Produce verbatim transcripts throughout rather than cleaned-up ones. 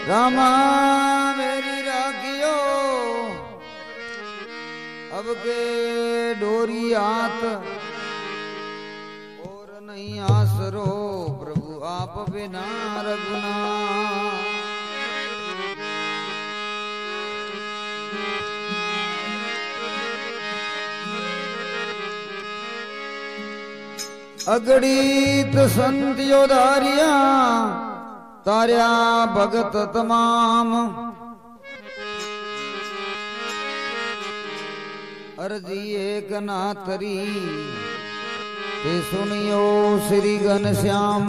रामा मेरी राखियो अब के डोरी हाथ और नहीं आसरो प्रभु आप बिना रघुना। अगणित संत योधारिया तार्या भगत तमाम अर्जी एक नाथरी ते सुनियो श्री घनश्याम।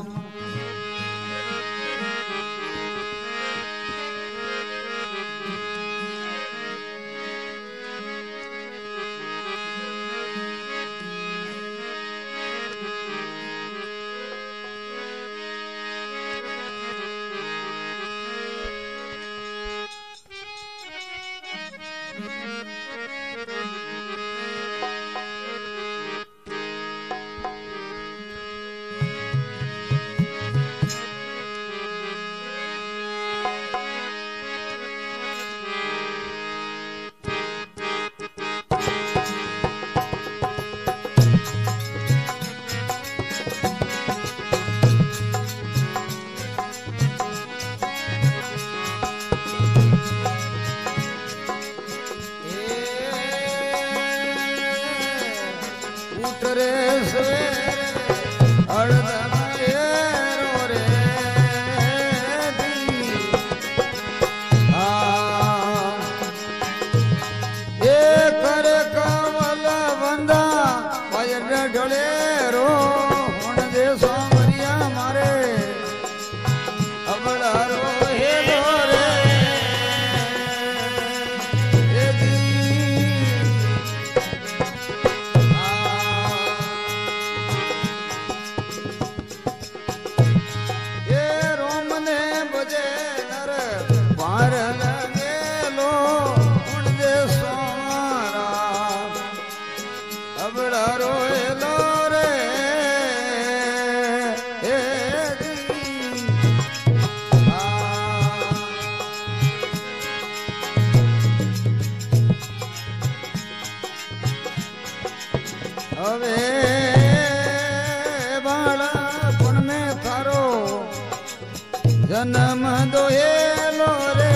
जन्म दोहेलो रे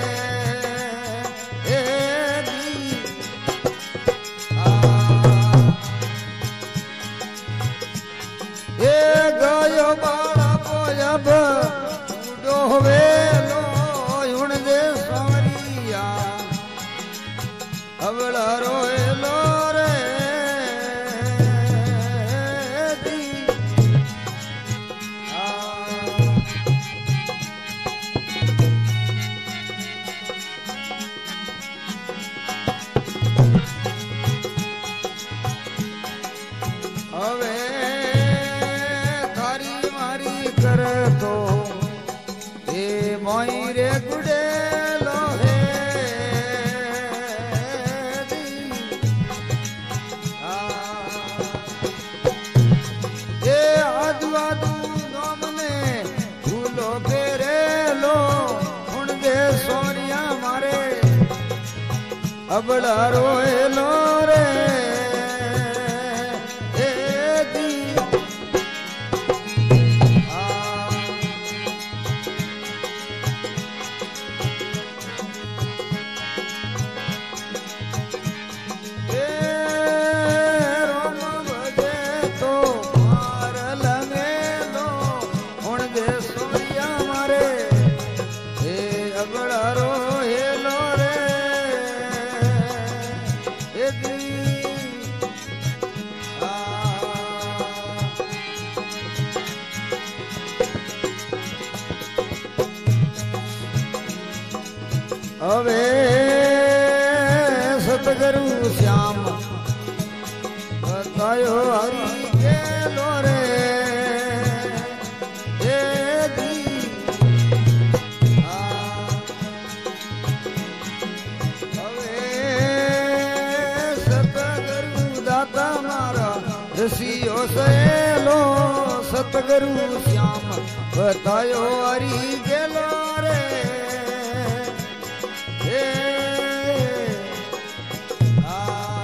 ए ये गयो बाड़ा पोजब डोवेलो हुण दे सोरिया अबड़ा रोएलो रे अबड़ा रोएलो रे ए दी ए रोम बजे तो मार लगे लो हुण दे सोरिया मारे ए अबड़ा रोएलो रे अवे सतगुरु श्याम बतायो हरि के लोरे ए दी अवे सतगुरु दाता मारा रसियो सहेलो सतगुरु श्याम बतायो हरि के लोरे रे हे आ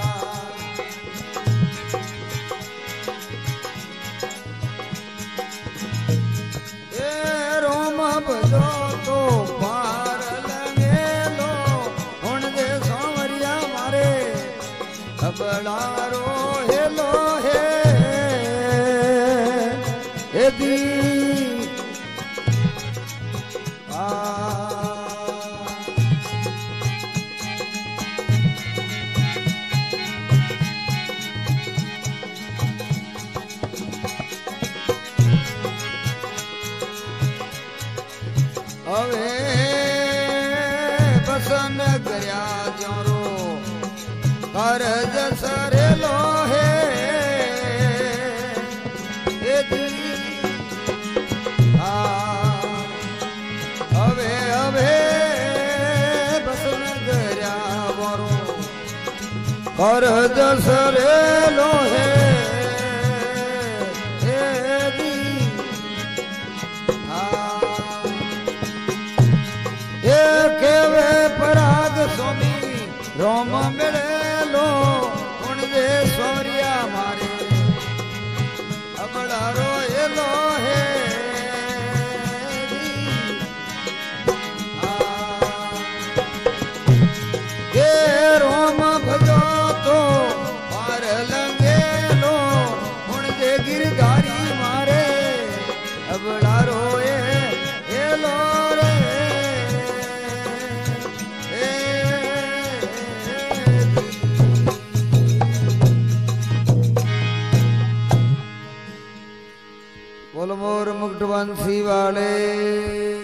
ए रोम भजो तो पार लगे लो हुण दे सोमरिया मारे अबलारो हेलो हे दी आ हवे बसन गया जोरो कर जसरे लोहे दी हवे हवे बसन गया बोरो कर दसरे लोहे दी ये केवे पराग स्वामी रोम मिले लो उन दे सोमरिया मारे अबड़ा रोए लोहे गिरधारी मारे अबड़ा रोए ए लो रे ए बोल मोर मुकुट बंसी वाले।